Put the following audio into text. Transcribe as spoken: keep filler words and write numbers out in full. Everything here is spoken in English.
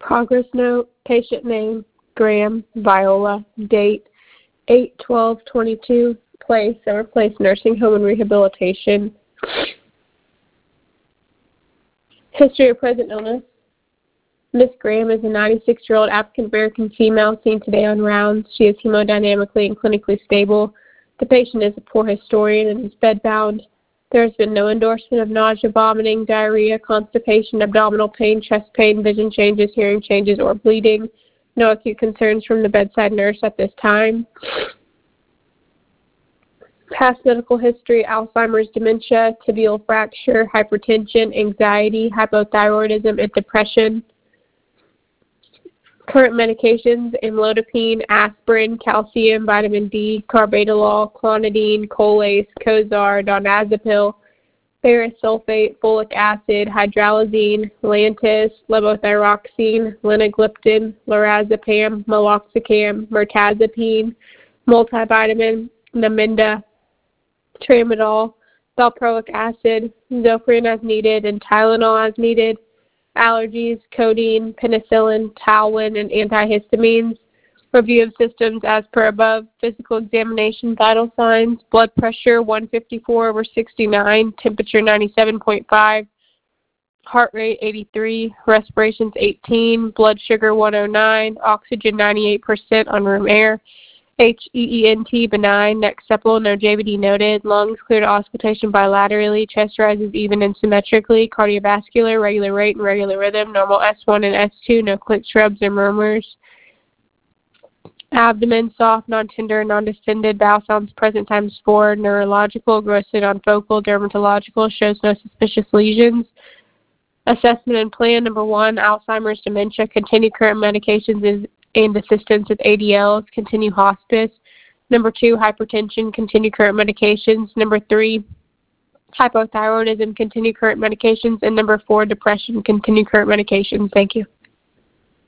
Progress note, patient name, Graham Viola, date eight twelve twenty-two, place, Summer Place Nursing Home and Rehabilitation. History of present illness. Miss Graham is a ninety-six-year-old African-American female seen today on rounds. She is hemodynamically and clinically stable. The patient is a poor historian and is bedbound. There has been no endorsement of nausea, vomiting, diarrhea, constipation, abdominal pain, chest pain, vision changes, hearing changes, or bleeding. No acute concerns from the bedside nurse at this time. Past medical history: Alzheimer's, dementia, tibial fracture, hypertension, anxiety, hypothyroidism, and depression. Current medications: amlodipine, aspirin, calcium, vitamin D, carvedilol, clonidine, Colace, Cozar, donazepam, ferrous sulfate, folic acid, hydralazine, Lantus, levothyroxine, linagliptin, lorazepam, meloxicam, mirtazapine, multivitamin, Namenda, tramadol, valproic acid, Zofran as needed, and Tylenol as needed. Allergies: codeine, penicillin, Talwin, and antihistamines. Review of systems as per above. Physical examination: vital signs: blood pressure one fifty-four over sixty-nine, temperature ninety-seven point five, heart rate eighty-three, respirations eighteen, blood sugar one oh nine, oxygen ninety-eight percent on room air, H E E N T benign, neck sepal, no J V D noted, lungs clear to auscultation bilaterally, chest rises even and symmetrically, cardiovascular, regular rate and regular rhythm, normal S one and S two, no clicks, rubs, or murmurs. Abdomen soft, non-tender, non-distended, bowel sounds present times four, neurological, grossly non-focal, dermatological, shows no suspicious lesions. Assessment and plan: number one, Alzheimer's, dementia, continue current medications is and assistance with A D Ls, continue hospice. Number two, hypertension, continue current medications. Number three, hypothyroidism, continue current medications. And number four, depression, continue current medications. Thank you.